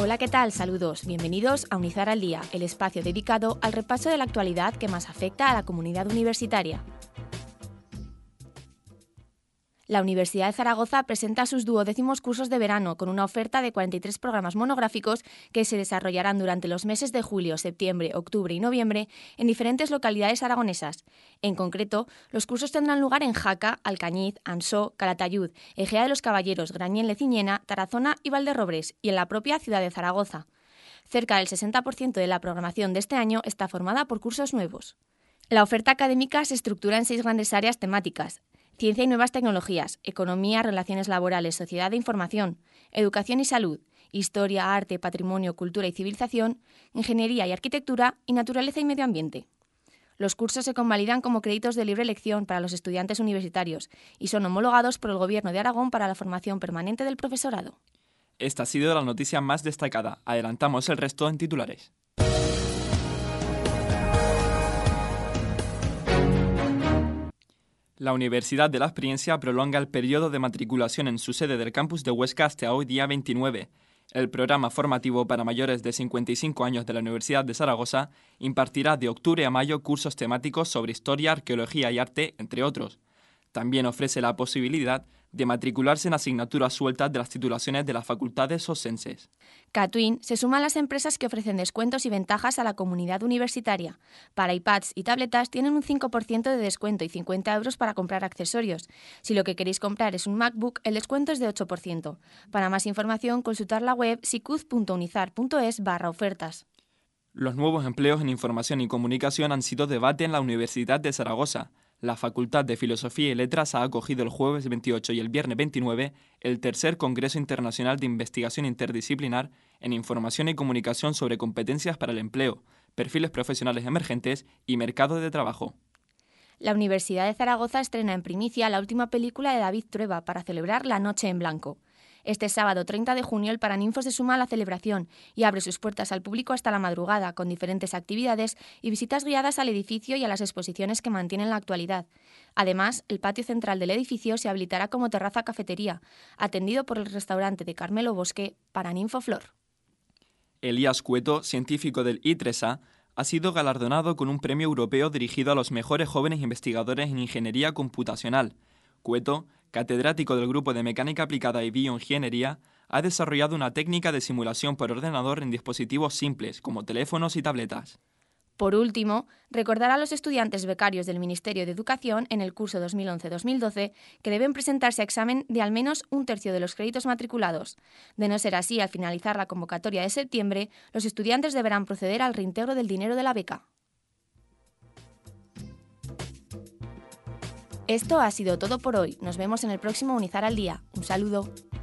Hola, ¿qué tal? Saludos. Bienvenidos a Unizar al Día, el espacio dedicado al repaso de la actualidad que más afecta a la comunidad universitaria. La Universidad de Zaragoza presenta sus 12º cursos de verano con una oferta de 43 programas monográficos que se desarrollarán durante los meses de julio, septiembre, octubre y noviembre en diferentes localidades aragonesas. En concreto, los cursos tendrán lugar en Jaca, Alcañiz, Ansó, Calatayud, Ejea de los Caballeros, Grañén-Leciñena, Tarazona y Valderrobres, y en la propia ciudad de Zaragoza. Cerca del 60% de la programación de este año está formada por cursos nuevos. La oferta académica se estructura en 6 grandes áreas temáticas: Ciencia y nuevas tecnologías, Economía, Relaciones laborales, Sociedad de información, Educación y salud, Historia, Arte, Patrimonio, Cultura y civilización, Ingeniería y arquitectura y Naturaleza y medio ambiente. Los cursos se convalidan como créditos de libre elección para los estudiantes universitarios y son homologados por el Gobierno de Aragón para la formación permanente del profesorado. Esta ha sido la noticia más destacada. Adelantamos el resto en titulares. La Universidad de la Experiencia prolonga el periodo de matriculación en su sede del campus de Huesca hasta hoy, día 29. El programa formativo para mayores de 55 años de la Universidad de Zaragoza impartirá de octubre a mayo cursos temáticos sobre historia, arqueología y arte, entre otros. También ofrece la posibilidad de matricularse en asignaturas sueltas de las titulaciones de las facultades oscenses. Catwin se suma a las empresas que ofrecen descuentos y ventajas a la comunidad universitaria. Para iPads y tabletas tienen un 5% de descuento y 50 euros para comprar accesorios. Si lo que queréis comprar es un MacBook, el descuento es de 8%. Para más información, consultar la web sicuz.unizar.es/ofertas. Los nuevos empleos en información y comunicación han sido debate en la Universidad de Zaragoza. La Facultad de Filosofía y Letras ha acogido el jueves 28 y el viernes 29 el tercer Congreso Internacional de Investigación Interdisciplinar en Información y Comunicación sobre competencias para el empleo, perfiles profesionales emergentes y mercado de trabajo. La Universidad de Zaragoza estrena en primicia la última película de David Trueba para celebrar la Noche en Blanco. Este sábado 30 de junio el Paraninfo se suma a la celebración y abre sus puertas al público hasta la madrugada, con diferentes actividades y visitas guiadas al edificio y a las exposiciones que mantiene en la actualidad. Además, el patio central del edificio se habilitará como terraza-cafetería, atendido por el restaurante de Carmelo Bosque, Paraninfo Flor. Elías Cueto, científico del I3A, ha sido galardonado con un premio europeo dirigido a los mejores jóvenes investigadores en ingeniería computacional. Cueto, catedrático del Grupo de Mecánica Aplicada y Bioingeniería, ha desarrollado una técnica de simulación por ordenador en dispositivos simples, como teléfonos y tabletas. Por último, recordar a los estudiantes becarios del Ministerio de Educación en el curso 2011-2012 que deben presentarse a examen de al menos un tercio de los créditos matriculados. De no ser así, al finalizar la convocatoria de septiembre, los estudiantes deberán proceder al reintegro del dinero de la beca. Esto ha sido todo por hoy. Nos vemos en el próximo Unizar al Día. Un saludo.